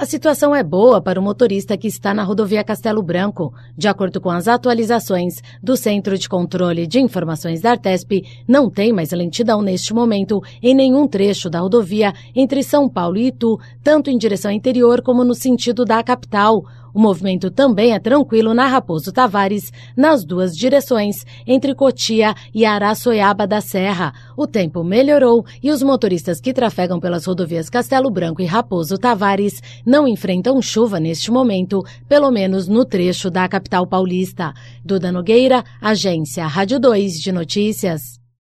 A situação é boa para o motorista que está na rodovia Castelo Branco. De acordo com as atualizações do Centro de Controle de Informações da Artesp, não tem mais lentidão neste momento em nenhum trecho da rodovia entre São Paulo e Itu, tanto em direção interior como no sentido da capital. O movimento também é tranquilo na Raposo Tavares, nas duas direções, entre Cotia e Araçoiaba da Serra. O tempo melhorou e os motoristas que trafegam pelas rodovias Castelo Branco e Raposo Tavares não enfrentam chuva neste momento, pelo menos no trecho da capital paulista. Duda Nogueira, Agência Rádio 2 de Notícias.